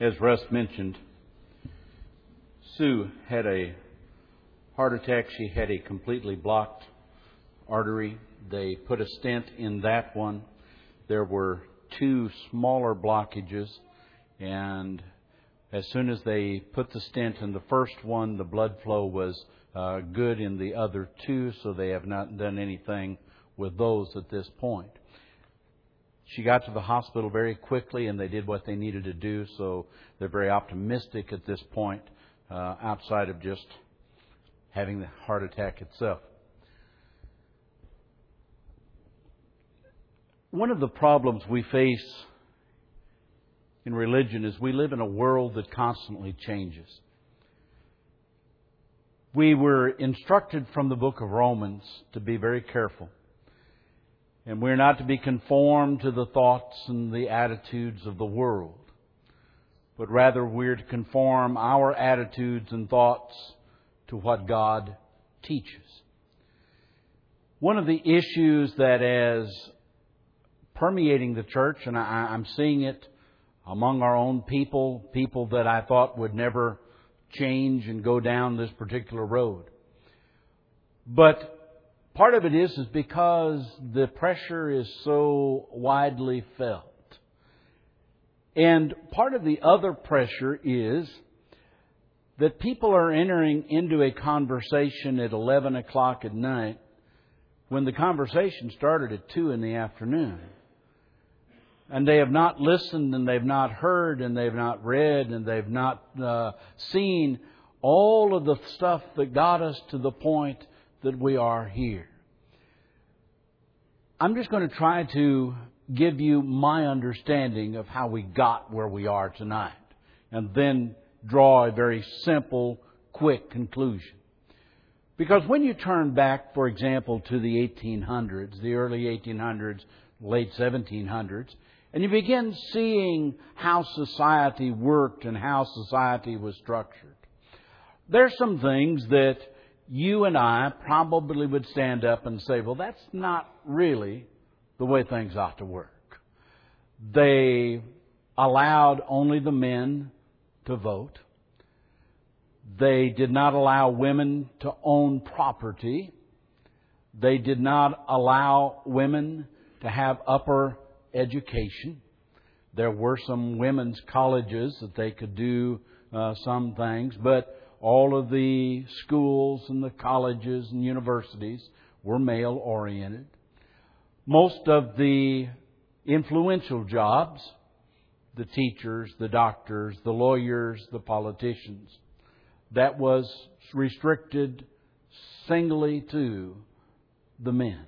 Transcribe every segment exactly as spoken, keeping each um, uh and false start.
As Russ mentioned, Sue had a heart attack. She had a completely blocked artery. They put a stent in that one. There were two smaller blockages, and as soon as they put the stent in the first one, the blood flow was uh, good in the other two, so they have not done anything with those at this point. She got to the hospital very quickly, and they did what they needed to do, so they're very optimistic at this point, uh, outside of just having the heart attack itself. One of the problems we face in religion is we live in a world that constantly changes. We were instructed from the book of Romans to be very careful. And we're not to be conformed to the thoughts and the attitudes of the world, but rather we're to conform our attitudes and thoughts to what God teaches. One of the issues that is permeating the church, and I, I'm seeing it among our own people, people that I thought would never change and go down this particular road. But part of it is, is because the pressure is so widely felt. And part of the other pressure is that people are entering into a conversation at eleven o'clock at night when the conversation started at two in the afternoon. And they have not listened, and they've not heard, and they've not read, and they've not uh, seen all of the stuff that got us to the point that we are here. I'm just going to try to give you my understanding of how we got where we are tonight, and then draw a very simple, quick conclusion. Because when you turn back, for example, to the eighteen hundreds, the early eighteen hundreds, late seventeen hundreds, and you begin seeing how society worked and how society was structured, there's some things that you and I probably would stand up and say, well, that's not really the way things ought to work. They allowed only the men to vote. They did not allow women to own property. They did not allow women to have upper education. There were some women's colleges that they could do uh, some things, but all of the schools and the colleges and universities were male-oriented. Most of the influential jobs, the teachers, the doctors, the lawyers, the politicians, that was restricted singly to the men.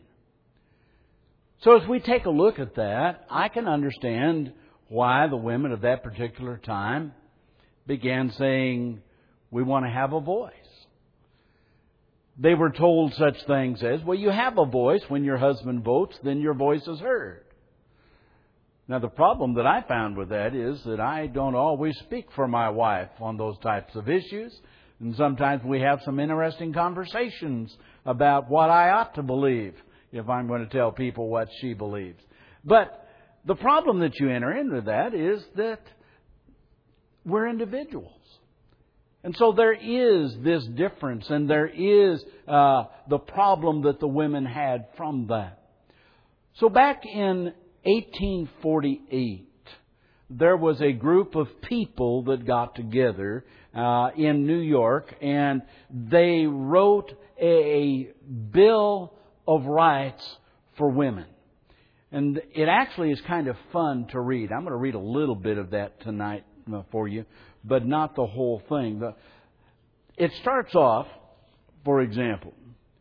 So as we take a look at that, I can understand why the women of that particular time began saying, we want to have a voice. They were told such things as, well, you have a voice. When your husband votes, then your voice is heard. Now, the problem that I found with that is that I don't always speak for my wife on those types of issues. And sometimes we have some interesting conversations about what I ought to believe if I'm going to tell people what she believes. But the problem that you enter into that is that we're individuals. And so there is this difference, and there is uh, the problem that the women had from that. So back in eighteen forty-eight, there was a group of people that got together uh, in New York, and they wrote a Bill of Rights for women. And it actually is kind of fun to read. I'm going to read a little bit of that tonight for you, but not the whole thing. It starts off, for example,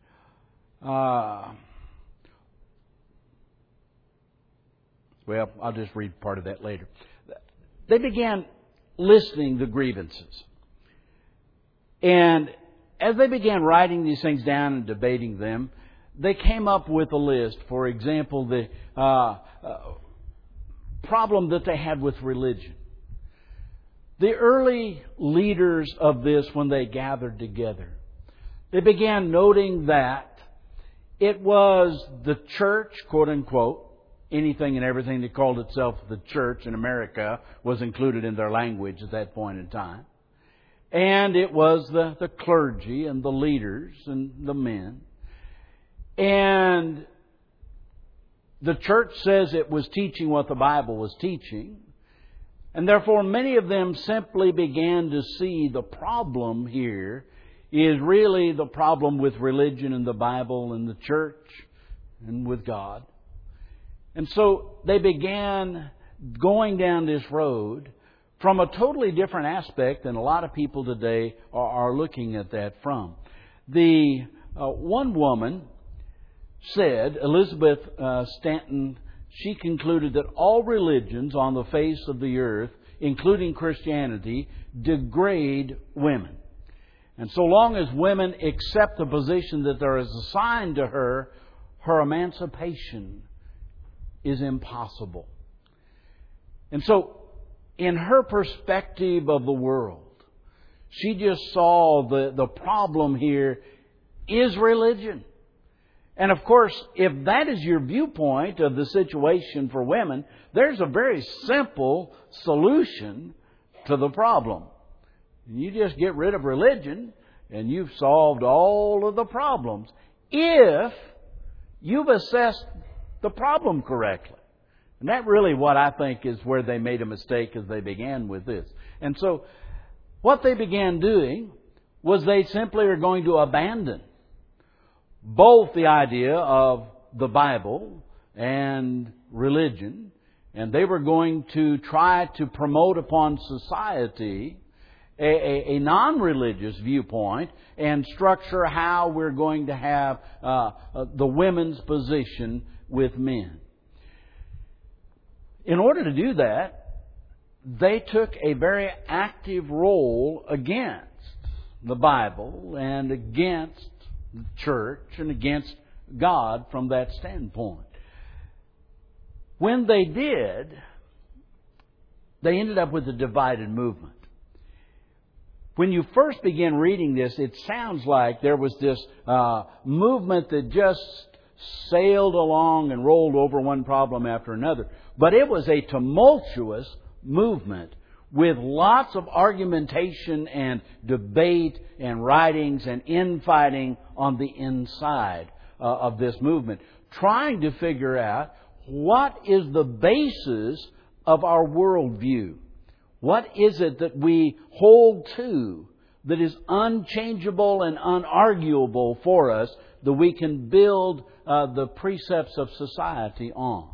uh, well, I'll just read part of that later. They began listing the grievances. And as they began writing these things down and debating them, they came up with a list. For example, the uh, uh, problem that they had with religion. The early leaders of this, when they gathered together, they began noting that it was the church, quote unquote, anything and everything that called itself the church in America was included in their language at that point in time. And it was the, the clergy and the leaders and the men. And the church says it was teaching what the Bible was teaching. And therefore many of them simply began to see the problem here is really the problem with religion and the Bible and the church and with God. And so they began going down this road from a totally different aspect than a lot of people today are, are looking at that from. The uh, one woman said, Elizabeth uh, Stanton, she concluded that all religions on the face of the earth, including Christianity, degrade women. And so long as women accept the position that there is assigned to her, her emancipation is impossible. And so, in her perspective of the world, she just saw the, the problem here is religion. And of course, if that is your viewpoint of the situation for women, there's a very simple solution to the problem. You just get rid of religion and you've solved all of the problems if you've assessed the problem correctly. And that really what I think is where they made a mistake as they began with this. And so what they began doing was they simply are going to abandon both the idea of the Bible and religion, and they were going to try to promote upon society a, a, a non-religious viewpoint and structure how we're going to have uh, uh, the women's position with men. In order to do that, they took a very active role against the Bible and against the church and against God from that standpoint. When they did, they ended up with a divided movement. When you first begin reading this, it sounds like there was this uh, movement that just sailed along and rolled over one problem after another. But it was a tumultuous movement with lots of argumentation and debate and writings and infighting on the inside uh, of this movement, trying to figure out what is the basis of our worldview. What is it that we hold to that is unchangeable and unarguable for us that we can build uh, the precepts of society on?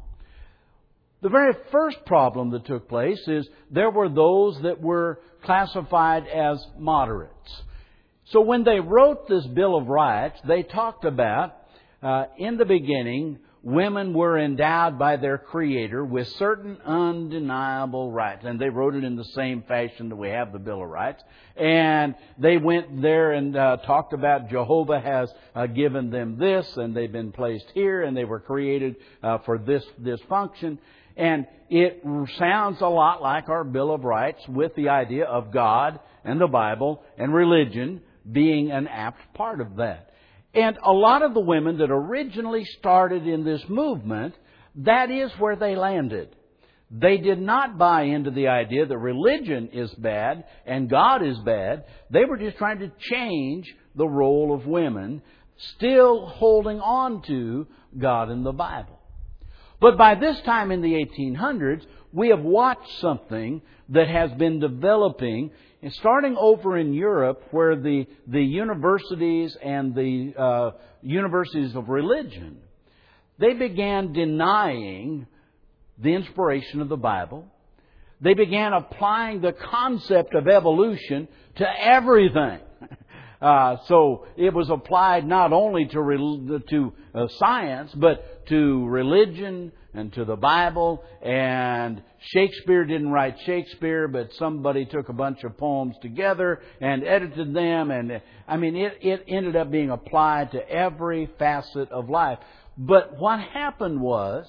The very first problem that took place is there were those that were classified as moderates. So when they wrote this Bill of Rights, they talked about, uh, in the beginning, women were endowed by their Creator with certain undeniable rights. And they wrote it in the same fashion that we have the Bill of Rights. And they went there and uh, talked about Jehovah has uh, given them this, and they've been placed here, and they were created uh, for this, this function. And it sounds a lot like our Bill of Rights with the idea of God and the Bible and religion being an apt part of that. And a lot of the women that originally started in this movement, that is where they landed. They did not buy into the idea that religion is bad and God is bad. They were just trying to change the role of women, still holding on to God and the Bible. But by this time in the eighteen hundreds, we have watched something that has been developing, and starting over in Europe, where the, the universities and the uh, universities of religion, they began denying the inspiration of the Bible. They began applying the concept of evolution to everything. Uh, so it was applied not only to re- to uh, science, but to religion and to the Bible. And Shakespeare didn't write Shakespeare, but somebody took a bunch of poems together and edited them. And I mean, it, it ended up being applied to every facet of life. But what happened was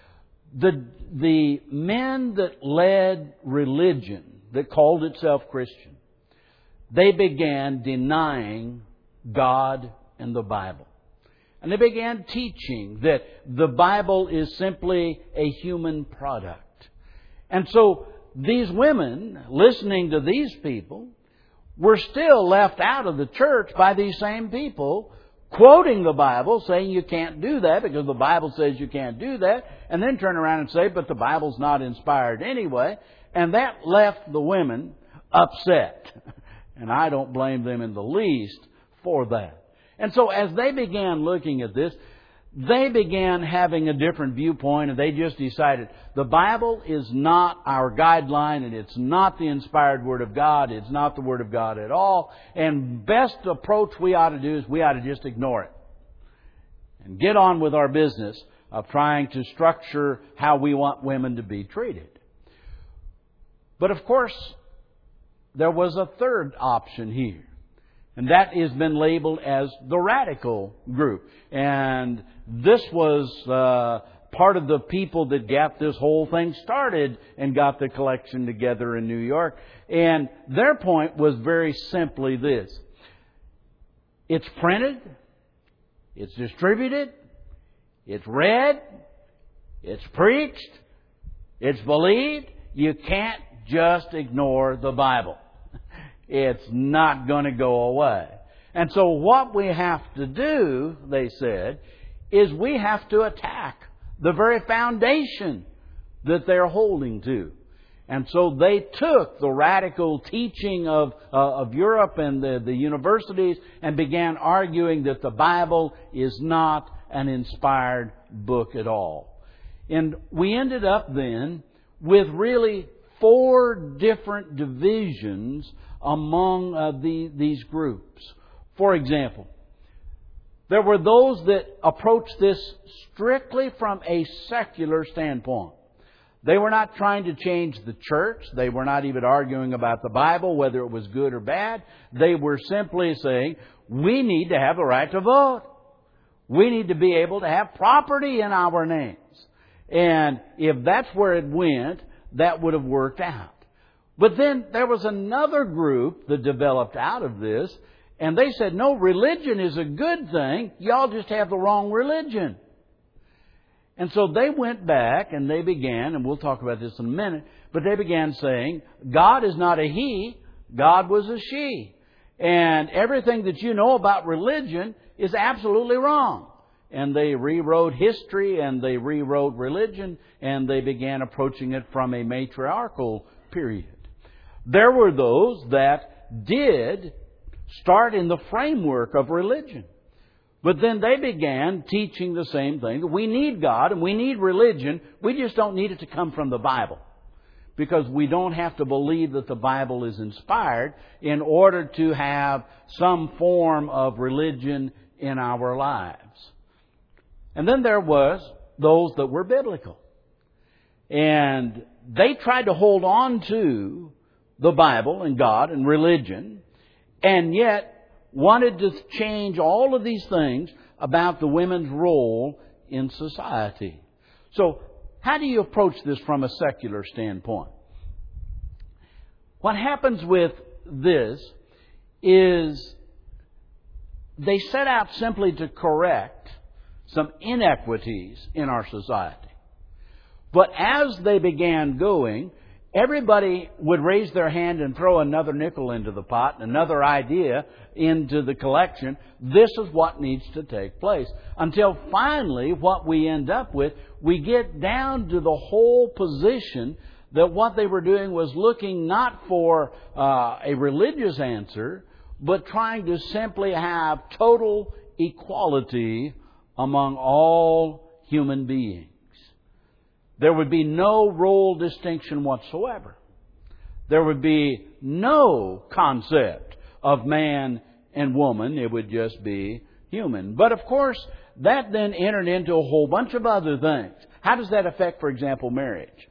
the the men that led religion, that called itself Christian, they began denying God and the Bible. And they began teaching that the Bible is simply a human product. And so these women, listening to these people, were still left out of the church by these same people, quoting the Bible, saying you can't do that because the Bible says you can't do that, and then turn around and say, but the Bible's not inspired anyway. And that left the women upset. And I don't blame them in the least for that. And so as they began looking at this, they began having a different viewpoint, and they just decided the Bible is not our guideline, and it's not the inspired Word of God. It's not the Word of God at all. And best approach we ought to do is we ought to just ignore it and get on with our business of trying to structure how we want women to be treated. But of course, there was a third option here. And that has been labeled as the radical group. And this was uh, part of the people that got this whole thing started and got the collection together in New York. And their point was very simply this. It's printed. It's distributed. It's read. It's preached. It's believed. You can't just ignore the Bible. It's not going to go away. And so what we have to do, they said, is we have to attack the very foundation that they're holding to. And so they took the radical teaching of, uh, of Europe and the, the universities and began arguing that the Bible is not an inspired book at all. And we ended up then with really four different divisions among uh, the, these groups. For example, there were those that approached this strictly from a secular standpoint. They were not trying to change the church. They were not even arguing about the Bible, whether it was good or bad. They were simply saying, we need to have the right to vote. We need to be able to have property in our names. And if that's where it went, that would have worked out. But then there was another group that developed out of this, and they said, no, religion is a good thing. Y'all just have the wrong religion. And so they went back and they began, and we'll talk about this in a minute, but they began saying, God is not a he, God was a she. And everything that you know about religion is absolutely wrong. And they rewrote history and they rewrote religion, and they began approaching it from a matriarchal period. There were those that did start in the framework of religion. But then they began teaching the same thing, that we need God and we need religion. We just don't need it to come from the Bible. Because we don't have to believe that the Bible is inspired in order to have some form of religion in our lives. And then there was those that were biblical. And they tried to hold on to the Bible and God and religion, and yet wanted to change all of these things about the women's role in society. So, how do you approach this from a secular standpoint? What happens with this is they set out simply to correct some inequities in our society. But as they began going, everybody would raise their hand and throw another nickel into the pot, another idea into the collection. This is what needs to take place. Until finally, what we end up with, we get down to the whole position that what they were doing was looking not for uh, a religious answer, but trying to simply have total equality among all human beings. There would be no role distinction whatsoever. There would be no concept of man and woman. It would just be human. But of course, that then entered into a whole bunch of other things. How does that affect, for example, marriage?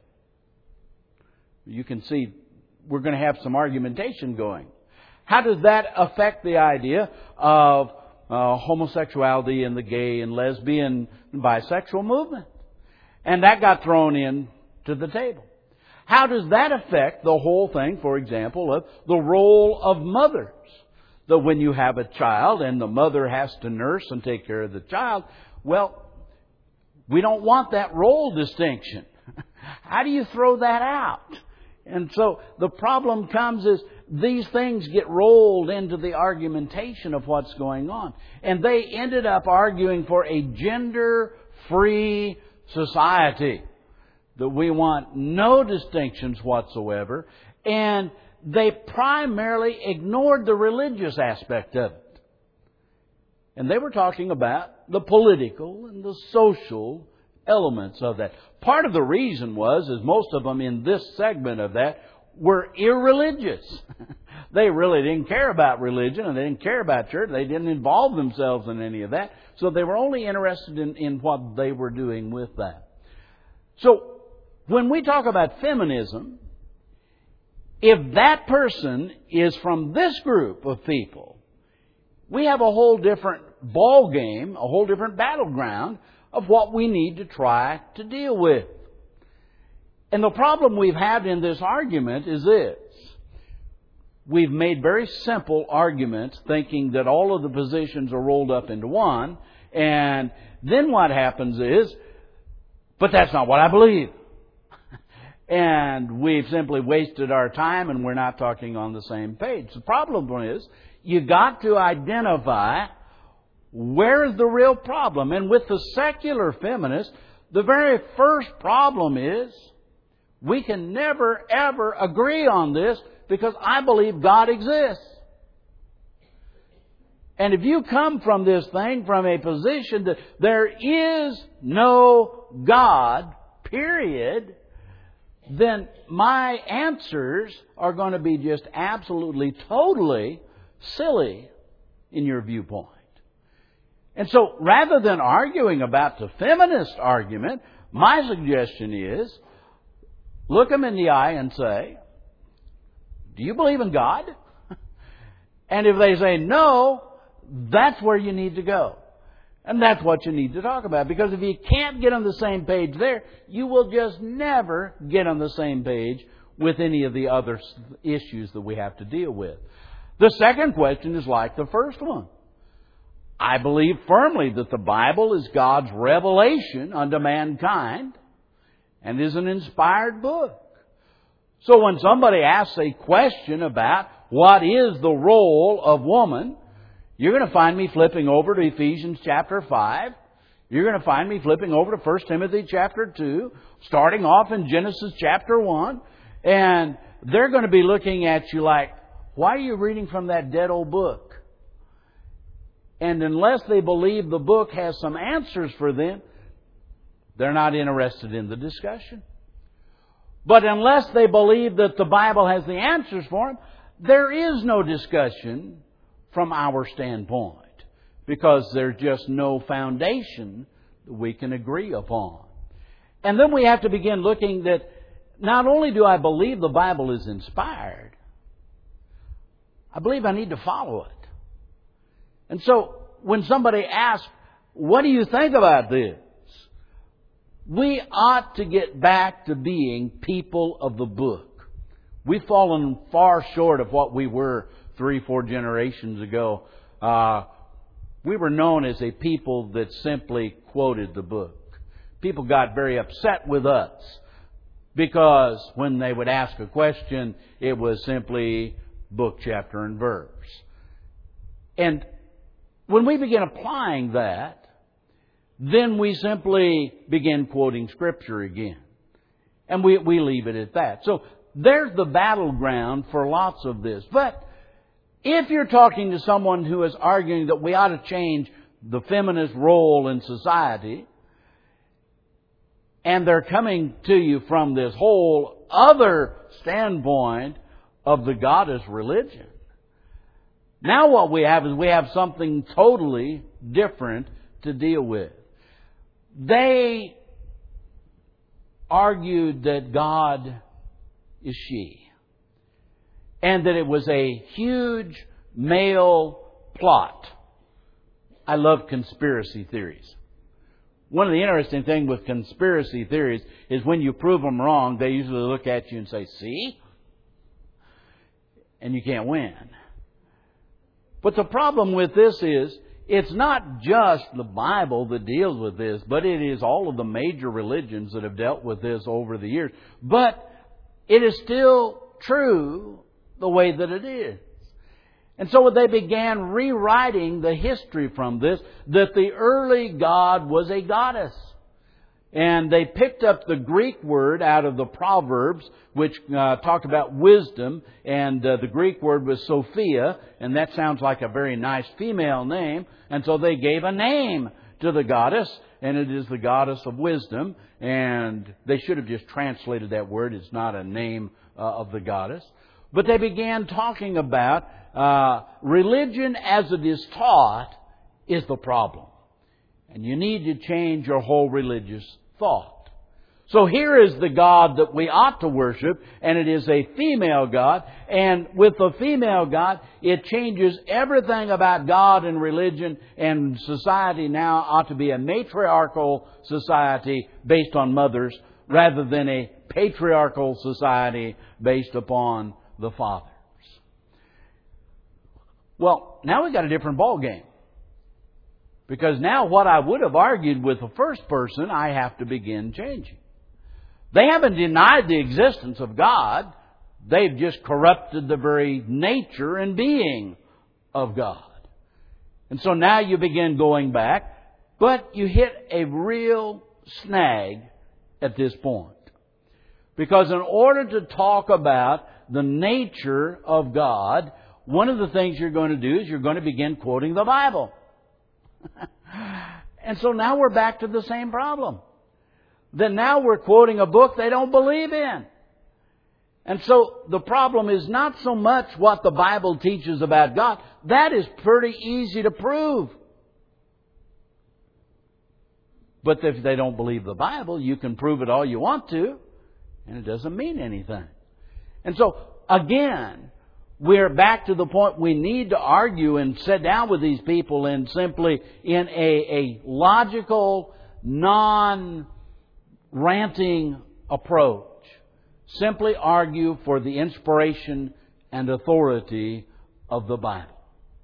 You can see we're going to have some argumentation going. How does that affect the idea of uh, homosexuality and the gay and lesbian and bisexual movement? And that got thrown in to the table. How does that affect the whole thing, for example, of the role of mothers? that when you have a child and the mother has to nurse and take care of the child, well, we don't want that role distinction. How do you throw that out? And so the problem comes is these things get rolled into the argumentation of what's going on. And they ended up arguing for a gender-free society. That we want no distinctions whatsoever. And they primarily ignored the religious aspect of it. And they were talking about the political and the social elements of that. Part of the reason was, is most of them in this segment of that were irreligious. They really didn't care about religion and they didn't care about church. They didn't involve themselves in any of that. So they were only interested in, in what they were doing with that. So when we talk about feminism, if that person is from this group of people, we have a whole different ball game, a whole different battleground of what we need to try to deal with. And the problem we've had in this argument is this. We've made very simple arguments thinking that all of the positions are rolled up into one. And then what happens is, but that's not what I believe. And we've simply wasted our time and we're not talking on the same page. The problem is, you've got to identify where's the real problem. And with the secular feminist, the very first problem is we can never, ever agree on this because I believe God exists. And if you come from this thing from a position that there is no God, period, then my answers are going to be just absolutely, totally silly in your viewpoint. And so rather than arguing about the feminist argument, my suggestion is, look them in the eye and say, do you believe in God? And if they say no, that's where you need to go. And that's what you need to talk about. Because if you can't get on the same page there, you will just never get on the same page with any of the other issues that we have to deal with. The second question is like the first one. I believe firmly that the Bible is God's revelation unto mankind and is an inspired book. So when somebody asks a question about what is the role of woman, you're going to find me flipping over to Ephesians chapter five. You're going to find me flipping over to First Timothy chapter two, starting off in Genesis chapter one. And they're going to be looking at you like, why are you reading from that dead old book? And unless they believe the book has some answers for them, they're not interested in the discussion. But unless they believe that the Bible has the answers for them, there is no discussion from our standpoint, because there's just no foundation that we can agree upon. And then we have to begin looking that not only do I believe the Bible is inspired, I believe I need to follow it. And so when somebody asks, what do you think about this? We ought to get back to being people of the book. We've fallen far short of what we were three, four generations ago. Uh, we were known as a people that simply quoted the book. People got very upset with us because when they would ask a question, it was simply book, chapter, and verse. And when we begin applying that, then we simply begin quoting Scripture again. And we, we leave it at that. So there's the battleground for lots of this. But if you're talking to someone who is arguing that we ought to change the feminist role in society, and they're coming to you from this whole other standpoint of the goddess religion, now what we have is we have something totally different to deal with. They argued that God is she, and that it was a huge male plot. I love conspiracy theories. One of the interesting things with conspiracy theories is when you prove them wrong, they usually look at you and say, see? And you can't win. But the problem with this is, it's not just the Bible that deals with this, but it is all of the major religions that have dealt with this over the years. But it is still true the way that it is. And so they began rewriting the history from this, that the early God was a goddess. And they picked up the Greek word out of the Proverbs, which uh, talked about wisdom, and uh, the Greek word was Sophia, and that sounds like a very nice female name, and so they gave a name to the goddess, and it is the goddess of wisdom, and they should have just translated that word. It's not a name uh, of the goddess. But they began talking about uh, religion as it is taught is the problem. And you need to change your whole religious thought. So here is the God that we ought to worship, and it is a female God. And with the female God, it changes everything about God and religion, and society now ought to be a matriarchal society based on mothers rather than a patriarchal society based upon the fathers. Well, now we've got a different ball game. Because now what I would have argued with the first person, I have to begin changing. They haven't denied the existence of God. They've just corrupted the very nature and being of God. And so now you begin going back, but you hit a real snag at this point. Because in order to talk about the nature of God, one of the things you're going to do is you're going to begin quoting the Bible. And so now we're back to the same problem. Then now we're quoting a book they don't believe in. And so the problem is not so much what the Bible teaches about God. That is pretty easy to prove. But if they don't believe the Bible, you can prove it all you want to, and it doesn't mean anything. And so, again, we're back to the point we need to argue and sit down with these people and simply in a, a logical, non-ranting approach. Simply argue for the inspiration and authority of the Bible.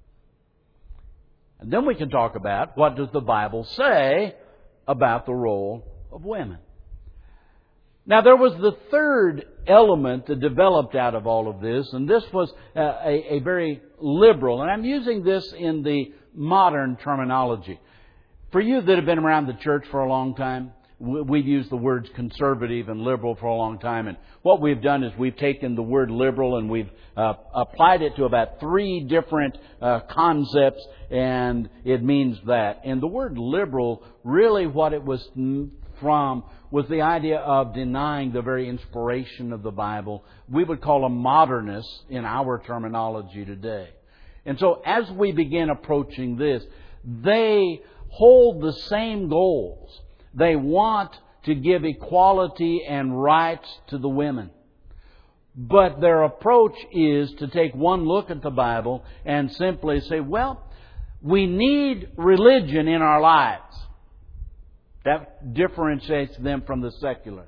And then we can talk about what does the Bible say about the role of women. Now, there was the third element that developed out of all of this, and this was a, a, a very liberal, and I'm using this in the modern terminology. For you that have been around the church for a long time, we've used the words conservative and liberal for a long time, and what we've done is we've taken the word liberal and we've uh, applied it to about three different uh, concepts, and it means that. And the word liberal, really what it was from was the idea of denying the very inspiration of the Bible. We would call them modernists in our terminology today. And so as we begin approaching this, they hold the same goals. They want to give equality and rights to the women. But their approach is to take one look at the Bible and simply say, well, we need religion in our lives. That differentiates them from the secularists.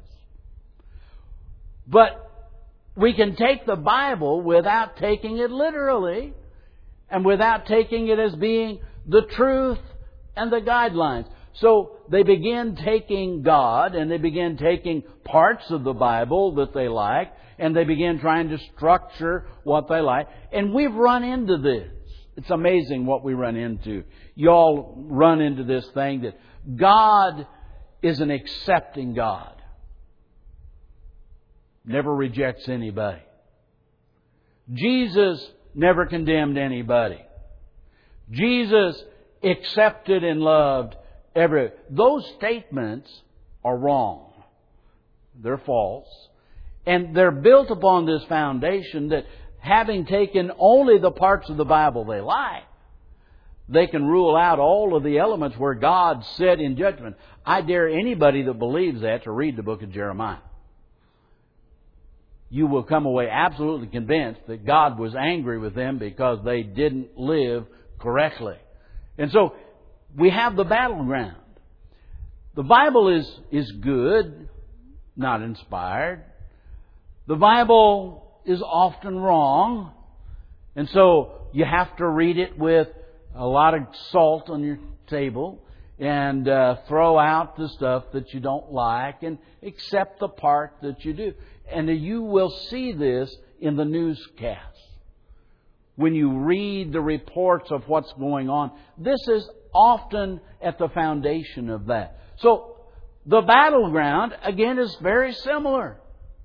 But we can take the Bible without taking it literally and without taking it as being the truth and the guidelines. So they begin taking God and they begin taking parts of the Bible that they like and they begin trying to structure what they like. And we've run into this. It's amazing what we run into. You all run into this thing that God is an accepting God. Never rejects anybody. Jesus never condemned anybody. Jesus accepted and loved every. Those statements are wrong. They're false. And they're built upon this foundation that having taken only the parts of the Bible they like, they can rule out all of the elements where God said in judgment. I dare anybody that believes that to read the book of Jeremiah. You will come away absolutely convinced that God was angry with them because they didn't live correctly. And so we have the battleground. The Bible is, is good, not inspired. The Bible is often wrong. And so you have to read it with a lot of salt on your table and uh, throw out the stuff that you don't like and accept the part that you do. And you will see this in the newscasts. When you read the reports of what's going on, this is often at the foundation of that. So the battleground, again, is very similar.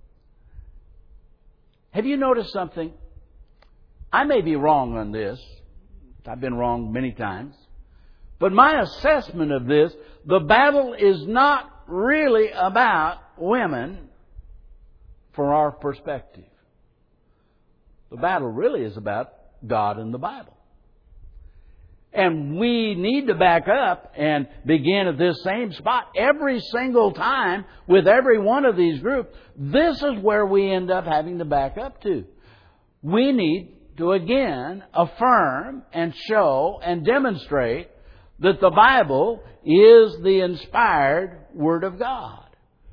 Have you noticed something? I may be wrong on this. I've been wrong many times. But my assessment of this, the battle is not really about women from our perspective. The battle really is about God and the Bible. And we need to back up and begin at this same spot every single time with every one of these groups. This is where we end up having to back up to. We need to again affirm and show and demonstrate that the Bible is the inspired Word of God.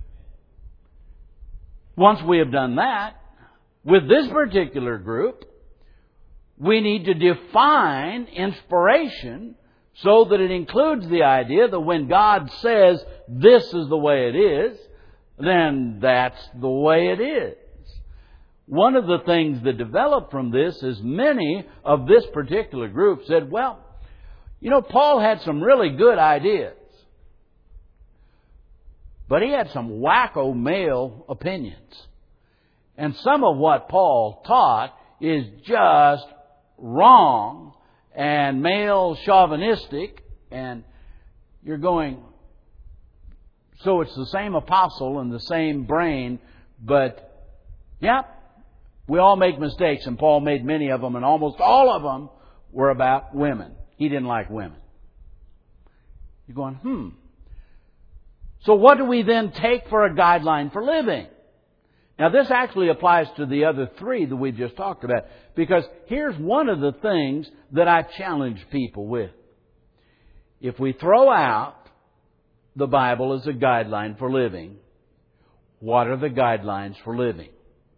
Once we have done that, with this particular group, we need to define inspiration so that it includes the idea that when God says this is the way it is, then that's the way it is. One of the things that developed from this is many of this particular group said, well, you know, Paul had some really good ideas, but he had some wacko male opinions. And some of what Paul taught is just wrong and male chauvinistic, and you're going, so it's the same apostle and the same brain, but yeah, we all make mistakes, and Paul made many of them, and almost all of them were about women. He didn't like women. You're going, hmm. So what do we then take for a guideline for living? Now, this actually applies to the other three that we just talked about, because here's one of the things that I challenge people with. If we throw out the Bible as a guideline for living, what are the guidelines for living?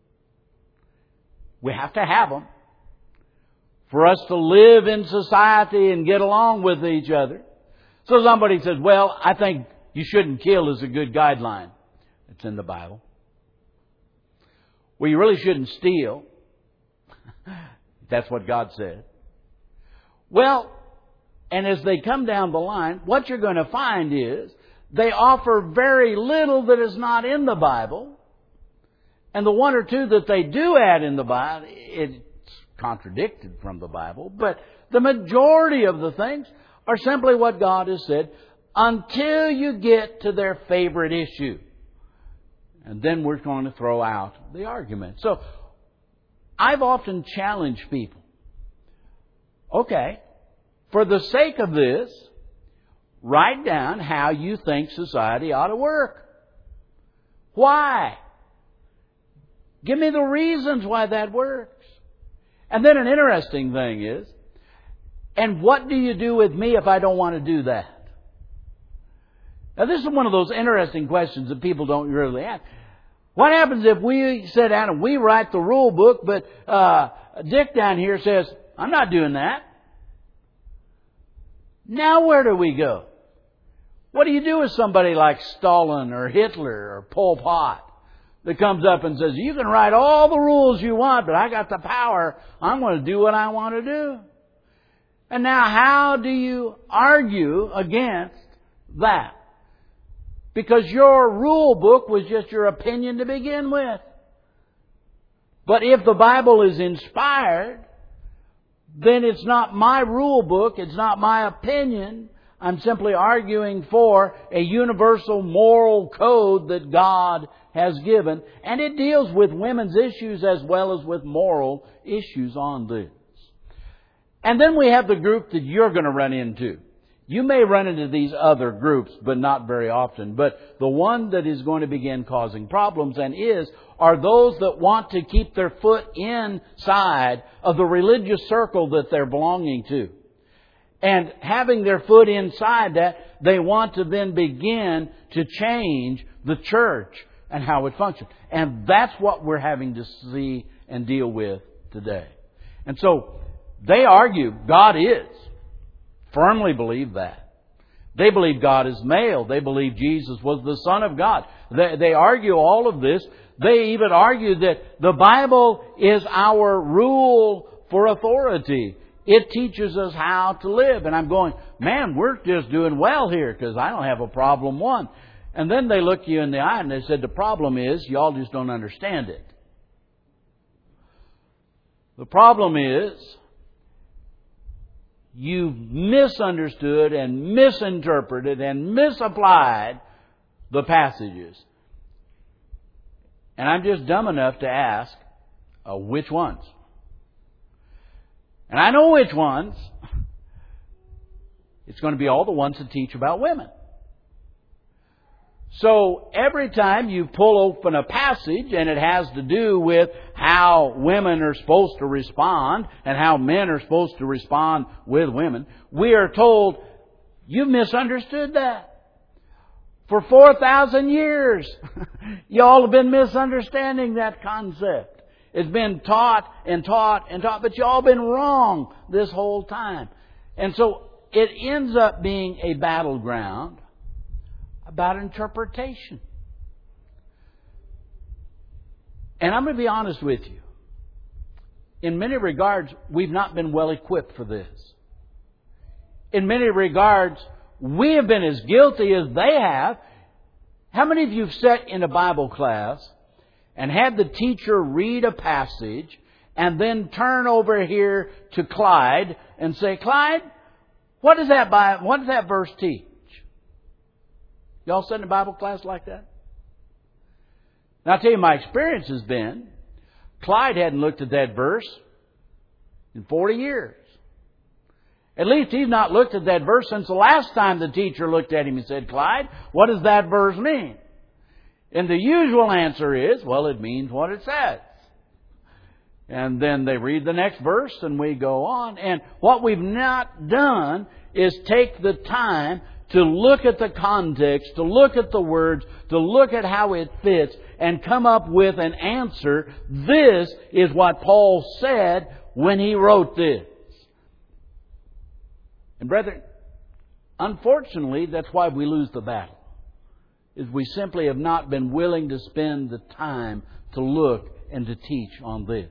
We have to have them for us to live in society and get along with each other. So somebody says, well, I think you shouldn't kill is a good guideline. It's in the Bible. Well, you really shouldn't steal. That's what God said. Well, and as they come down the line, what you're going to find is they offer very little that is not in the Bible. And the one or two that they do add in the Bible, it's contradicted from the Bible. But the majority of the things are simply what God has said until you get to their favorite issue. And then we're going to throw out the argument. So I've often challenged people. Okay, for the sake of this, write down how you think society ought to work. Why? Give me the reasons why that works. And then an interesting thing is, and what do you do with me if I don't want to do that? Now, this is one of those interesting questions that people don't really ask. What happens if we sit down and we write the rule book, but uh, Dick down here says, I'm not doing that? Now where do we go? What do you do with somebody like Stalin or Hitler or Pol Pot that comes up and says, you can write all the rules you want, but I got the power. I'm going to do what I want to do. And now how do you argue against that? Because your rule book was just your opinion to begin with. But if the Bible is inspired, then it's not my rule book, it's not my opinion. I'm simply arguing for a universal moral code that God has given. And it deals with women's issues as well as with moral issues on this. And then we have the group that you're going to run into. You may run into these other groups, but not very often. But the one that is going to begin causing problems and is, are those that want to keep their foot inside of the religious circle that they're belonging to. And having their foot inside that, they want to then begin to change the church and how it functions. And that's what we're having to see and deal with today. And so they argue God is. Firmly believe that. They believe God is male. They believe Jesus was the Son of God. They, they argue all of this. They even argue that the Bible is our rule for authority. It teaches us how to live. And I'm going, man, we're just doing well here because I don't have a problem one. And then they look you in the eye and they said, the problem is y'all just don't understand it. The problem is you've misunderstood and misinterpreted and misapplied the passages. And I'm just dumb enough to ask, uh, which ones? And I know which ones. It's going to be all the ones that teach about women. So every time you pull open a passage and it has to do with how women are supposed to respond and how men are supposed to respond with women, we are told, you misunderstood that. For four thousand years, y'all have been misunderstanding that concept. It's been taught and taught and taught, but y'all been wrong this whole time. And so it ends up being a battleground about interpretation. And I'm going to be honest with you. In many regards, we've not been well equipped for this. In many regards, we have been as guilty as they have. How many of you have sat in a Bible class and had the teacher read a passage and then turn over here to Clyde and say, Clyde, what does that Bible, what does that verse teach? Y'all sat in a Bible class like that? Now I'll tell you, my experience has been, Clyde hadn't looked at that verse in forty years. At least he's not looked at that verse since the last time the teacher looked at him and said, Clyde, what does that verse mean? And the usual answer is, well, it means what it says. And then they read the next verse and we go on. And what we've not done is take the time to look at the context, to look at the words, to look at how it fits, and come up with an answer. This is what Paul said when he wrote this. And brethren, unfortunately, that's why we lose the battle. Is we simply have not been willing to spend the time to look and to teach on this.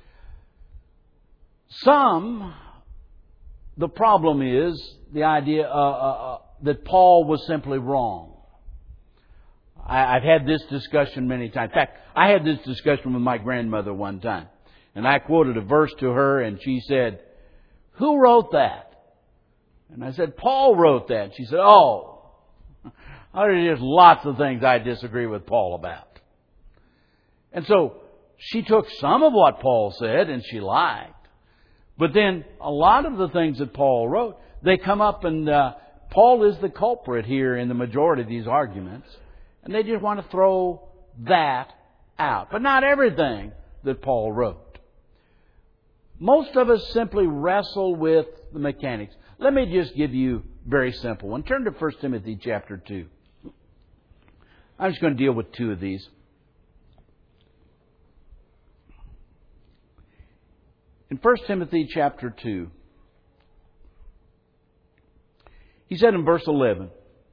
Some, the problem is the idea uh, uh, that Paul was simply wrong. I, I've had this discussion many times. In fact, I had this discussion with my grandmother one time. And I quoted a verse to her and she said, who wrote that? And I said, Paul wrote that. She said, oh, there's lots of things I disagree with Paul about. And so she took some of what Paul said and she liked. But then a lot of the things that Paul wrote, they come up and uh, Paul is the culprit here in the majority of these arguments. And they just want to throw that out. But not everything that Paul wrote. Most of us simply wrestle with the mechanics. Let me just give you a very simple one. Turn to First Timothy chapter two. I'm just going to deal with two of these. In First Timothy chapter two, he said in verse eleven,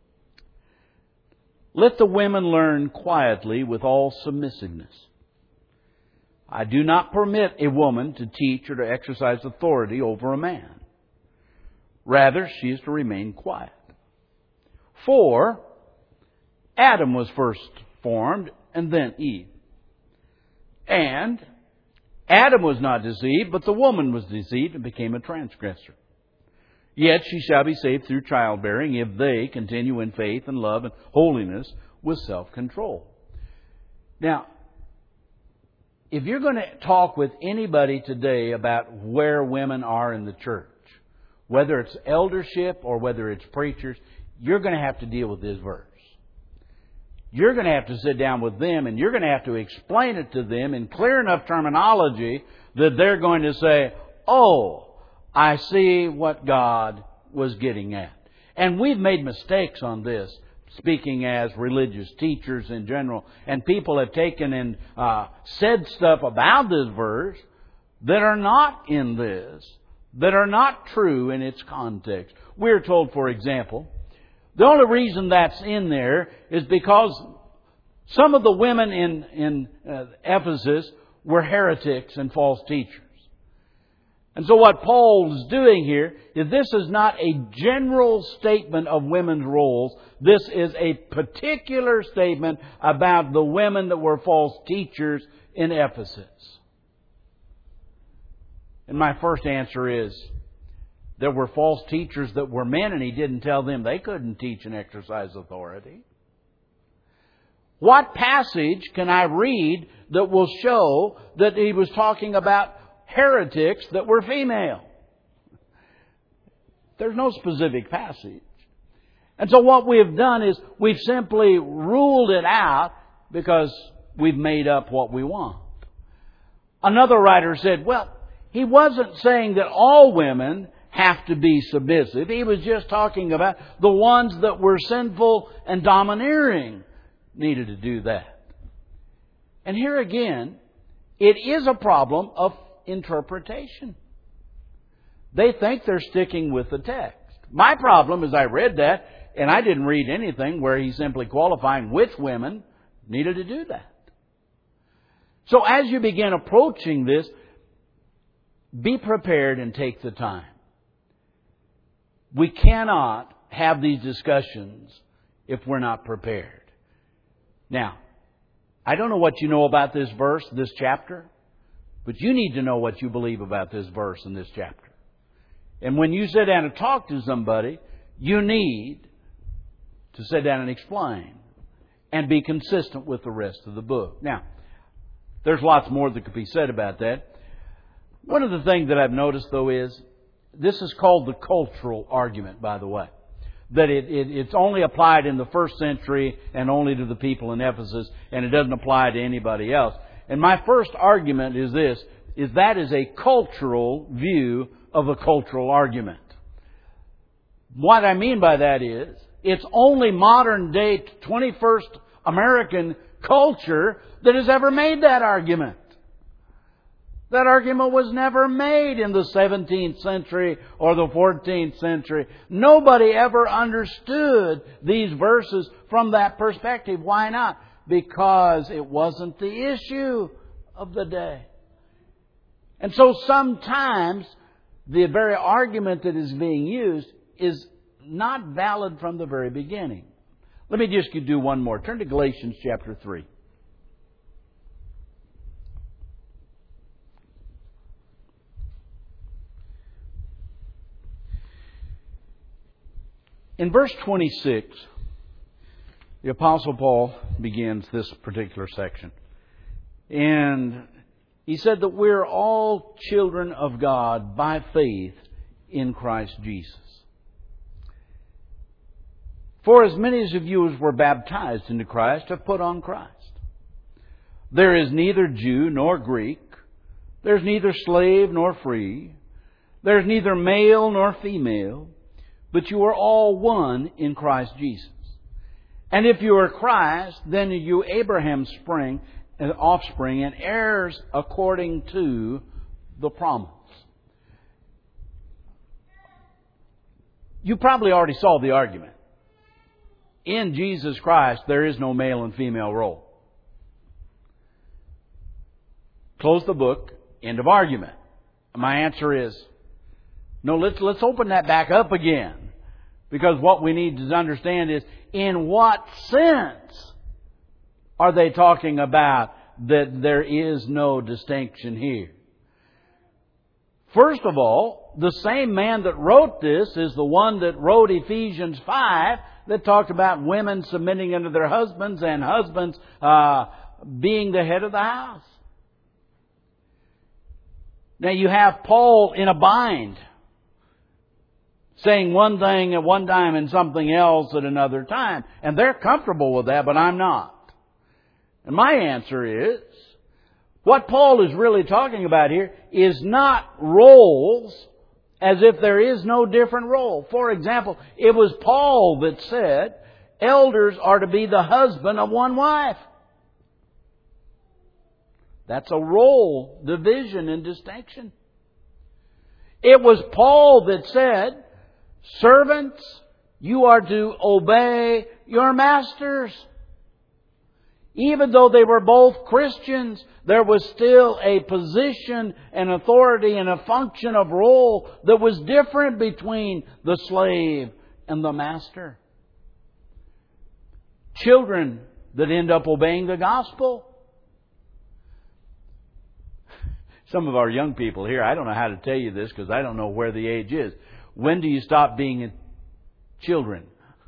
let the women learn quietly with all submissiveness. I do not permit a woman to teach or to exercise authority over a man. Rather, she is to remain quiet. For Adam was first formed, and then Eve. And Adam was not deceived, but the woman was deceived and became a transgressor. Yet she shall be saved through childbearing if they continue in faith and love and holiness with self-control. Now, if you're going to talk with anybody today about where women are in the church, whether it's eldership or whether it's preachers, you're going to have to deal with this verse. You're going to have to sit down with them and you're going to have to explain it to them in clear enough terminology that they're going to say, oh, I see what God was getting at. And we've made mistakes on this, speaking as religious teachers in general. And people have taken and uh, said stuff about this verse that are not in this, that are not true in its context. We're told, for example, the only reason that's in there is because some of the women in, in uh, Ephesus were heretics and false teachers. And so what Paul's doing here is this is not a general statement of women's roles. This is a particular statement about the women that were false teachers in Ephesus. And my first answer is, there were false teachers that were men, and he didn't tell them they couldn't teach and exercise authority. What passage can I read that will show that he was talking about heretics that were female? There's no specific passage. And so what we have done is we've simply ruled it out because we've made up what we want. Another writer said, well, he wasn't saying that all women have to be submissive. He was just talking about the ones that were sinful and domineering needed to do that. And here again, it is a problem of interpretation. They think they're sticking with the text. My problem is I read that and I didn't read anything where he's simply qualifying which women needed to do that. So as you begin approaching this, be prepared and take the time. We cannot have these discussions if we're not prepared. Now, I don't know what you know about this verse, this chapter, but you need to know what you believe about this verse and this chapter. And when you sit down and talk to somebody, you need to sit down and explain and be consistent with the rest of the book. Now, there's lots more that could be said about that. One of the things that I've noticed, though, is this is called the cultural argument, by the way. That it, it, it's only applied in the first century and only to the people in Ephesus, and it doesn't apply to anybody else. And my first argument is this, is that is a cultural view of a cultural argument. What I mean by that is, it's only modern day twenty-first American culture that has ever made that argument. That argument was never made in the seventeenth century or the fourteenth century. Nobody ever understood these verses from that perspective. Why not? Because it wasn't the issue of the day. And so sometimes the very argument that is being used is not valid from the very beginning. Let me just do one more. Turn to Galatians chapter three. In verse twenty-six, the Apostle Paul begins this particular section. And he said that we're all children of God by faith in Christ Jesus. For as many of you as were baptized into Christ have put on Christ. There is neither Jew nor Greek. There's neither slave nor free. There's neither male nor female. But you are all one in Christ Jesus. And if you are Christ, then are you Abraham's spring, offspring and heirs according to the promise. You probably already saw the argument. In Jesus Christ, there is no male and female role. Close the book. End of argument. My answer is, no, let's, let's open that back up again. Because what we need to understand is, in what sense are they talking about that there is no distinction here? First of all, the same man that wrote this is the one that wrote Ephesians five that talked about women submitting unto their husbands and husbands uh, being the head of the house. Now you have Paul in a bind, saying one thing at one time and something else at another time. And they're comfortable with that, but I'm not. And my answer is, what Paul is really talking about here is not roles as if there is no different role. For example, it was Paul that said, elders are to be the husband of one wife. That's a role division and distinction. It was Paul that said, servants, you are to obey your masters. Even though they were both Christians, there was still a position and authority and a function of role that was different between the slave and the master. Children that end up obeying the gospel. Some of our young people here, I don't know how to tell you this because I don't know where the age is. When do you stop being children?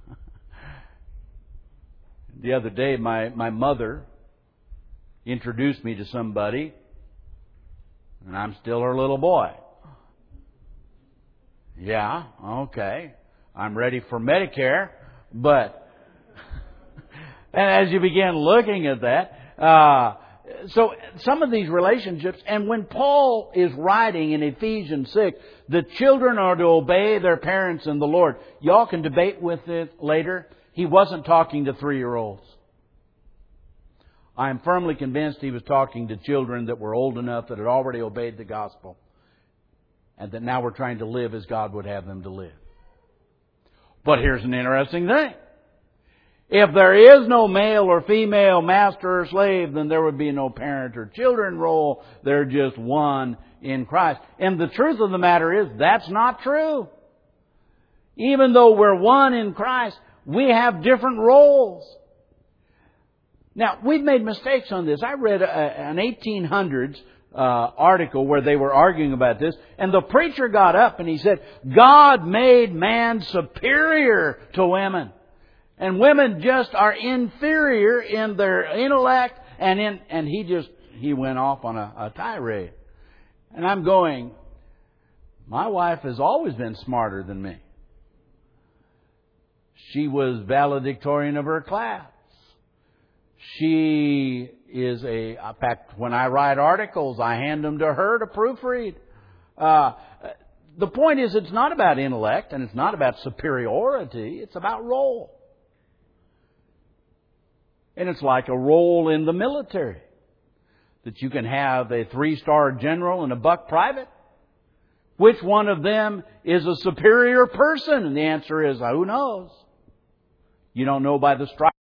The other day, my, my mother introduced me to somebody, and I'm still her little boy. Yeah, okay. I'm ready for Medicare, but... and as you begin looking at that, uh, so some of these relationships, and when Paul is writing in Ephesians six, the children are to obey their parents in the Lord. Y'all can debate with it later. He wasn't talking to three-year-olds. I am firmly convinced he was talking to children that were old enough that had already obeyed the gospel and that now were trying to live as God would have them to live. But here's an interesting thing. If there is no male or female master or slave, then there would be no parent or children role. They're just one in Christ. And the truth of the matter is, that's not true. Even though we're one in Christ, we have different roles. Now, we've made mistakes on this. I read a, an eighteen hundreds uh, article where they were arguing about this, and the preacher got up and he said, God made man superior to women. And women just are inferior in their intellect, and in and he just, he went off on a, a tirade. And I'm going, my wife has always been smarter than me. She was valedictorian of her class. She is a, in fact, when I write articles, I hand them to her to proofread. Uh, the point is, it's not about intellect and it's not about superiority. It's about role. And it's like a role in the military. That you can have a three-star general and a buck private. Which one of them is a superior person? And the answer is, who knows? You don't know by the stripes